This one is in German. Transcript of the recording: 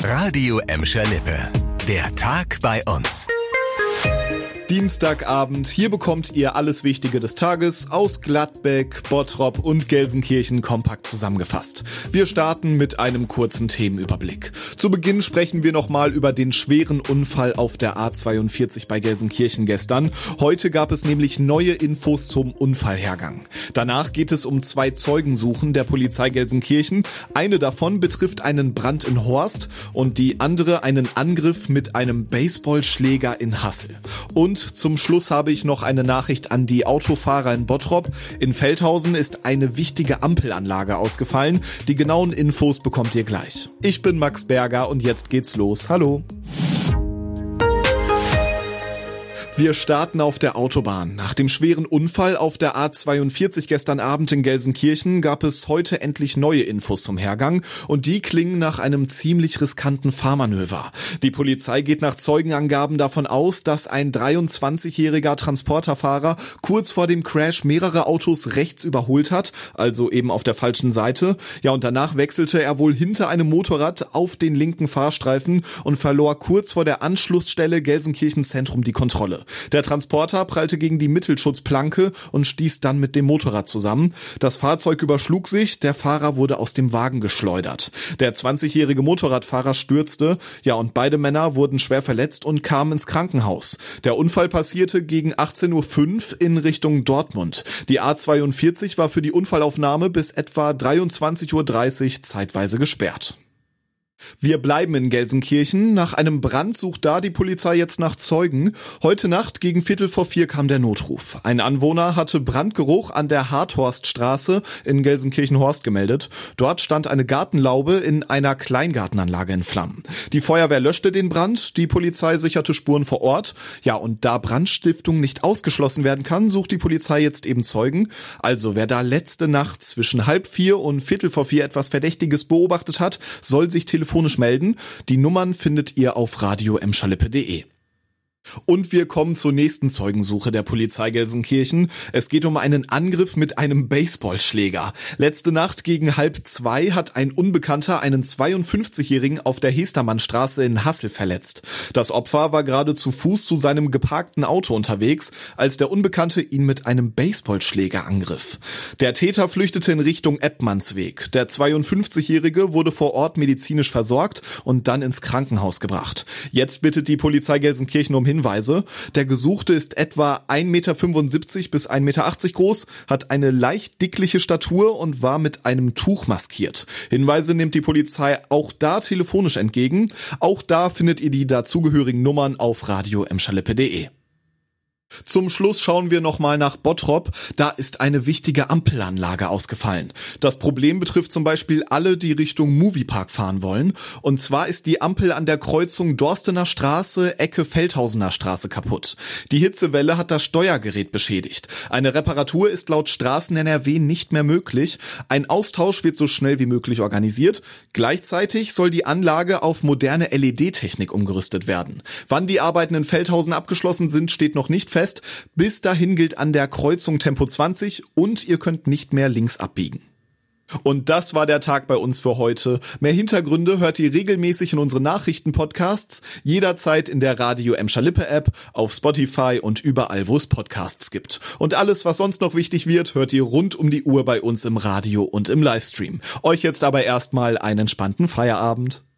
Radio Emscher Lippe. Der Tag bei uns. Dienstagabend, hier bekommt ihr alles Wichtige des Tages aus Gladbeck, Bottrop und Gelsenkirchen kompakt zusammengefasst. Wir starten mit einem kurzen Themenüberblick. Zu Beginn sprechen wir nochmal über den schweren Unfall auf der A42 bei Gelsenkirchen gestern. Heute gab es nämlich neue Infos zum Unfallhergang. Danach geht es um 2 Zeugensuchen der Polizei Gelsenkirchen. Eine davon betrifft einen Brand in Horst und die andere einen Angriff mit einem Baseballschläger in Hassel. Und zum Schluss habe ich noch eine Nachricht an die Autofahrer in Bottrop. In Feldhausen ist eine wichtige Ampelanlage ausgefallen. Die genauen Infos bekommt ihr gleich. Ich bin Max Berger und jetzt geht's los. Hallo! Wir starten auf der Autobahn. Nach dem schweren Unfall auf der A42 gestern Abend in Gelsenkirchen gab es heute endlich neue Infos zum Hergang und die klingen nach einem ziemlich riskanten Fahrmanöver. Die Polizei geht nach Zeugenangaben davon aus, dass ein 23-jähriger Transporterfahrer kurz vor dem Crash mehrere Autos rechts überholt hat, also eben auf der falschen Seite. Ja, und danach wechselte er wohl hinter einem Motorrad auf den linken Fahrstreifen und verlor kurz vor der Anschlussstelle Gelsenkirchen Zentrum die Kontrolle. Der Transporter prallte gegen die Mittelschutzplanke und stieß dann mit dem Motorrad zusammen. Das Fahrzeug überschlug sich, der Fahrer wurde aus dem Wagen geschleudert. Der 20-jährige Motorradfahrer stürzte, ja, und beide Männer wurden schwer verletzt und kamen ins Krankenhaus. Der Unfall passierte gegen 18:05 Uhr in Richtung Dortmund. Die A42 war für die Unfallaufnahme bis etwa 23:30 Uhr zeitweise gesperrt. Wir bleiben in Gelsenkirchen. Nach einem Brand sucht da die Polizei jetzt nach Zeugen. Heute Nacht gegen 3:45 kam der Notruf. Ein Anwohner hatte Brandgeruch an der Harthorststraße in Gelsenkirchen-Horst gemeldet. Dort stand eine Gartenlaube in einer Kleingartenanlage in Flammen. Die Feuerwehr löschte den Brand, die Polizei sicherte Spuren vor Ort. Ja, und da Brandstiftung nicht ausgeschlossen werden kann, sucht die Polizei jetzt eben Zeugen. Also wer da letzte Nacht zwischen 3:30 und 4:45 etwas Verdächtiges beobachtet hat, soll sich telefonisch melden. Die Nummern findet ihr auf radioemscherlippe.de. Und wir kommen zur nächsten Zeugensuche der Polizei Gelsenkirchen. Es geht um einen Angriff mit einem Baseballschläger. Letzte Nacht gegen 1:30 hat ein Unbekannter einen 52-Jährigen auf der Hestermannstraße in Hassel verletzt. Das Opfer war gerade zu Fuß zu seinem geparkten Auto unterwegs, als der Unbekannte ihn mit einem Baseballschläger angriff. Der Täter flüchtete in Richtung Eppmannsweg. Der 52-Jährige wurde vor Ort medizinisch versorgt und dann ins Krankenhaus gebracht. Jetzt bittet die Polizei Gelsenkirchen um Hinweise. Der Gesuchte ist etwa 1,75 Meter bis 1,80 Meter groß, hat eine leicht dickliche Statur und war mit einem Tuch maskiert. Hinweise nimmt die Polizei auch da telefonisch entgegen. Auch da findet ihr die dazugehörigen Nummern auf radioemscherlippe.de. Zum Schluss schauen wir nochmal nach Bottrop. Da ist eine wichtige Ampelanlage ausgefallen. Das Problem betrifft zum Beispiel alle, die Richtung Moviepark fahren wollen. Und zwar ist die Ampel an der Kreuzung Dorstener Straße, Ecke Feldhausener Straße kaputt. Die Hitzewelle hat das Steuergerät beschädigt. Eine Reparatur ist laut Straßen NRW nicht mehr möglich. Ein Austausch wird so schnell wie möglich organisiert. Gleichzeitig soll die Anlage auf moderne LED-Technik umgerüstet werden. Wann die Arbeiten in Feldhausen abgeschlossen sind, steht noch nicht fest. Bis dahin gilt an der Kreuzung Tempo 20 und ihr könnt nicht mehr links abbiegen. Und das war der Tag bei uns für heute. Mehr Hintergründe hört ihr regelmäßig in unseren Nachrichtenpodcasts, jederzeit in der Radio Emscher Lippe App, auf Spotify und überall, wo es Podcasts gibt. Und alles, was sonst noch wichtig wird, hört ihr rund um die Uhr bei uns im Radio und im Livestream. Euch jetzt aber erstmal einen entspannten Feierabend.